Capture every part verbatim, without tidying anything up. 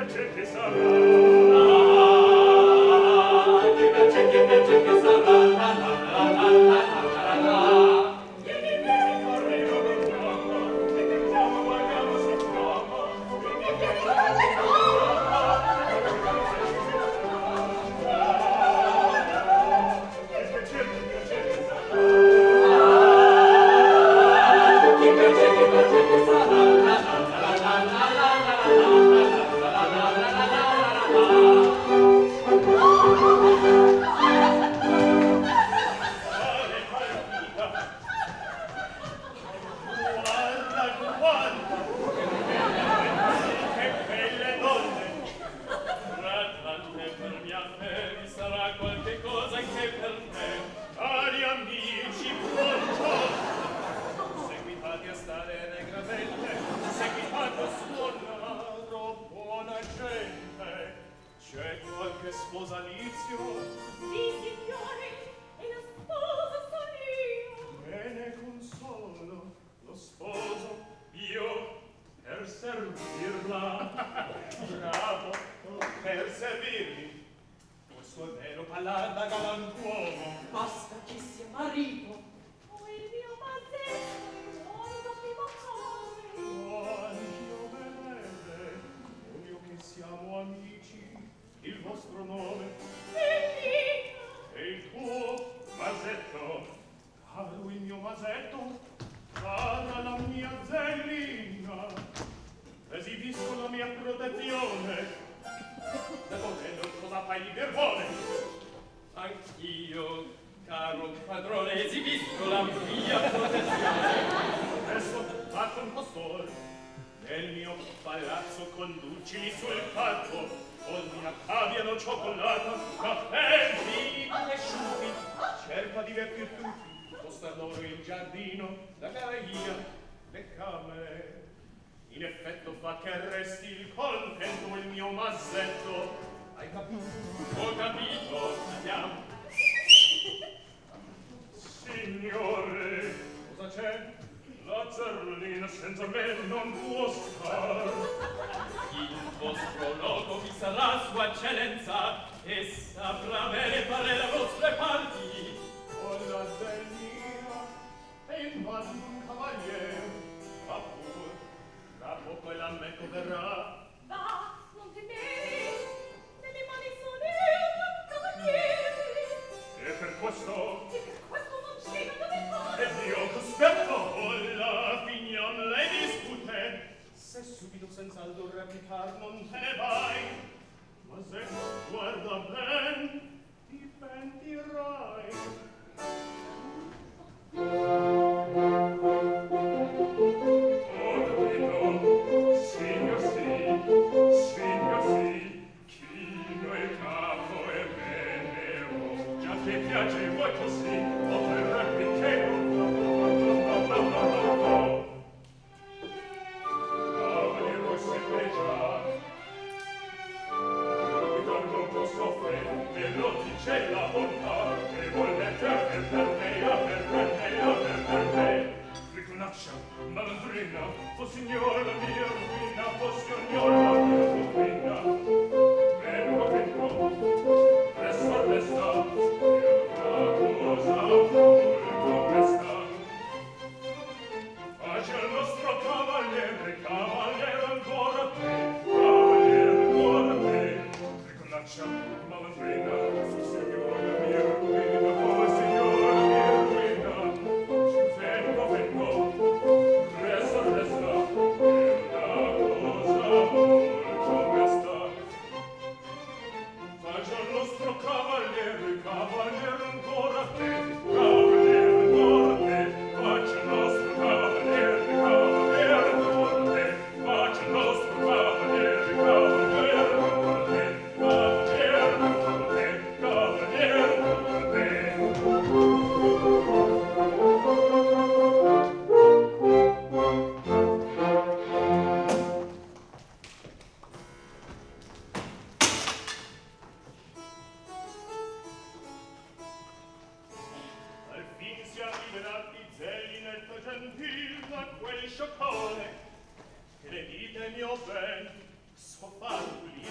Gentil da quel sciocone che le dite mio ben, so far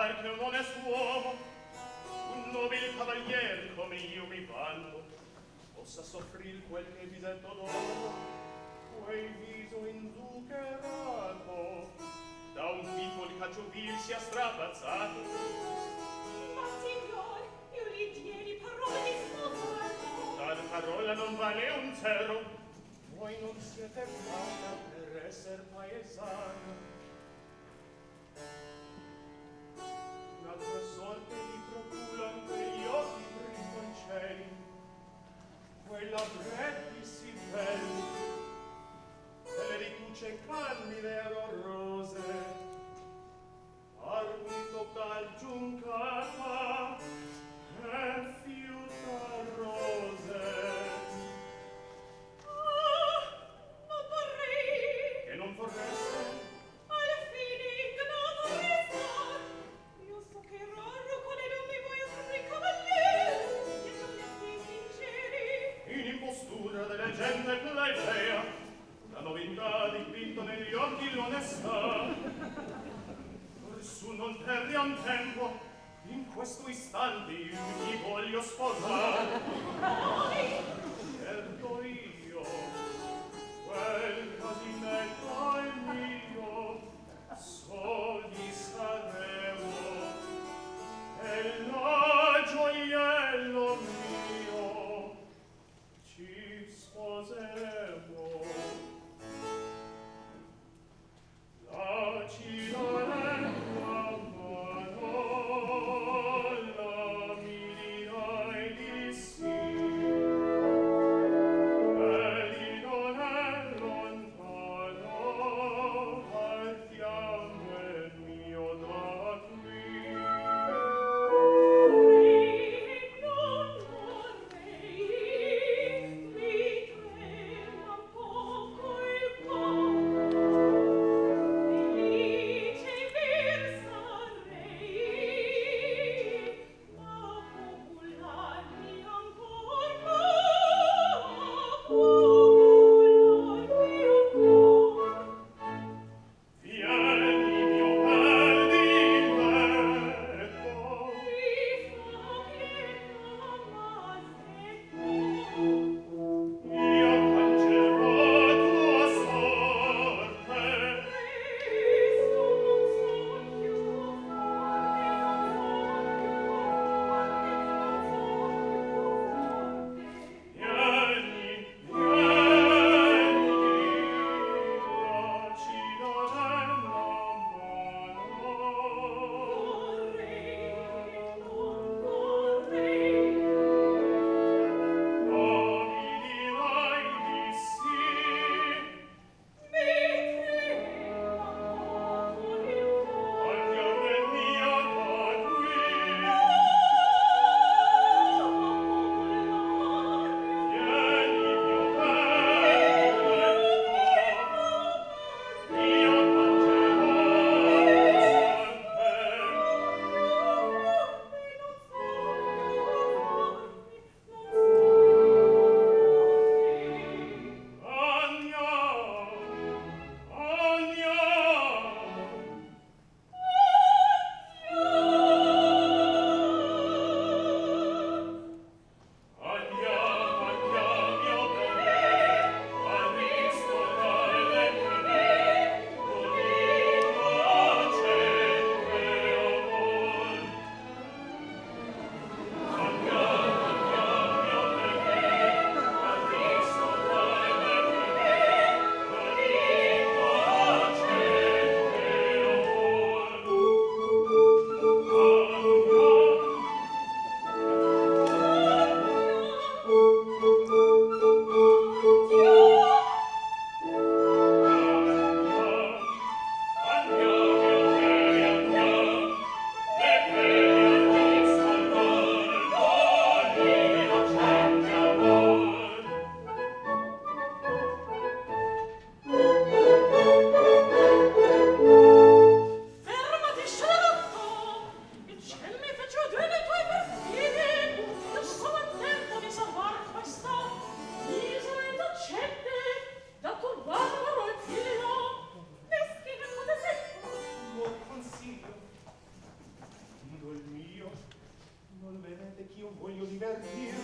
par che un onest'uomo, un nobil cavalier come io mi vanto, possa soffrir quel che visetto d'oro, quel viso inzuccherato, da un piccol cacciovil sia strapazzato. Ma signor, io li diedi parole di sposo. Tal parola non vale un zero. Voi non siete fatta per esser paesana. Un'altra sorte vi procuran quegli occhi brinconcelli, quella bretti si belli, quelle ritucce candide ed orrose, arguito tal giuncata e fiuta rose. Ah, non vorrei. Che non vorreste? Alla fine ignoto restar. Io so che raro quale donne vuoi essere cavalier, e non gli atti sinceri. In impostura delle gente plebea, la novità dipinto negli occhi l'onestà. Orsù non perdiam tempo, in questo istante io ti voglio sposare. Noi, Certo io, quel casinetto è mio, soli saremo, e la gioiello mio ci sposeremo. La ci daremo a mano, la mi dirai di sì. per mia